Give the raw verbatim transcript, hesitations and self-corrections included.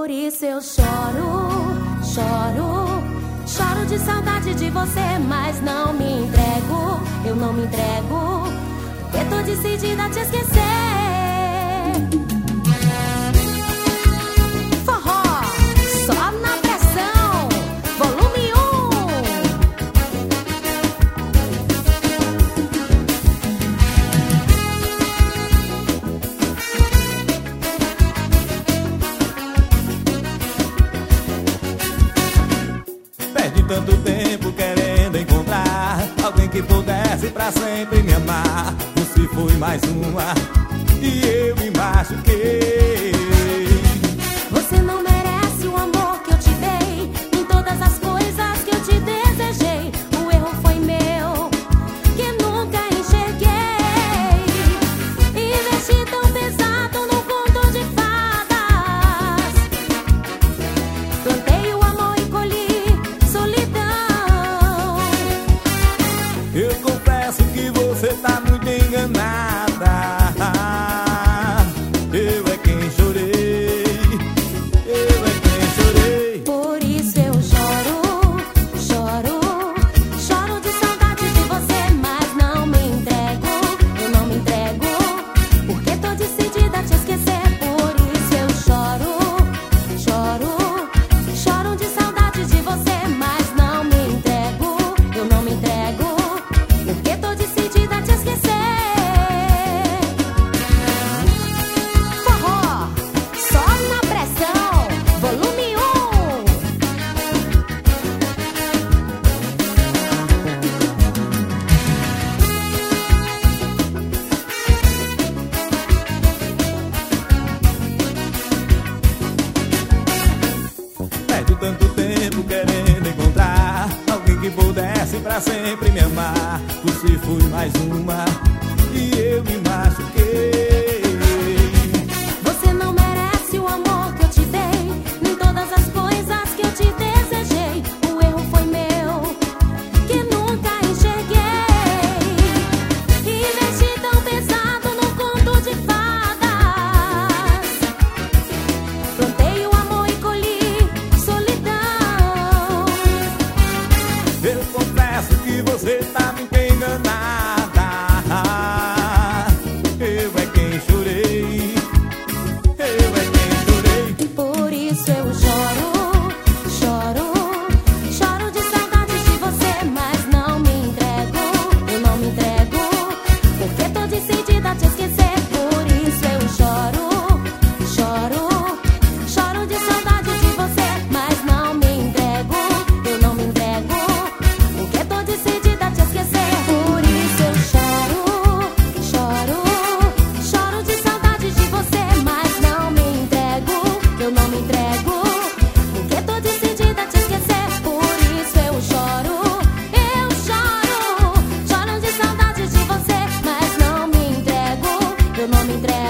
Por isso eu choro, choro, choro de saudade de você, mas não me entrego, eu não me entrego, porque tô decidida a te esquecer. Forró, só na pressão, volume um. Perdi tanto tempo querendo encontrar alguém que pudesse pra sempre me amar. Você foi mais uma e eu me machuquei. Você não merece o amor que eu te dei, nem todas as coisas que eu te desejei. O erro foi meu, que nunca enxerguei. Investi tão pesado num conto de fadas. Plantei o amor e colhi solidão. Eu confesso que você tá muito enganada. Eu é quem chorei, eu é quem chorei. Por isso eu choro, choro, choro de saudade de você, mas não me entrego, eu não me entrego, porque tô decidida a te esquecer. Por isso eu choro, choro, choro de saudade de você, mas não me entrego, eu não me entrego, porque tô decidida a te esquecer. Forró, só na pressão, volume um. Perdi tanto tempo querendo encontrar alguém que pudesse pra sempre me amar. Você foi mais uma e eu me machuquei. Você não merece o amor que eu te dei, nem todas as coisas que eu te desejei. O erro foi meu, que nunca enxerguei. Investi tão pesado num conto de fadas. Plantei o amor e colhi solidão. Eu confesso que você tá muito enganada. Eu é quem chorei, eu é quem chorei. Por isso eu choro, choro, choro de saudade de você, mas não me entrego, eu não me entrego, porque tô decidida a te esquecer. Por isso eu choro, choro, choro de saudade de você, mas não me entrego, eu não me entrego, porque tô decidida a te esquecer. Por isso eu choro, choro, choro de saudade de você, mas não me entrego, eu não me entrego, porque tô decidida a te esquecer. Por isso eu choro, eu choro, choro de saudade de você, mas não me entrego, eu não me entrego.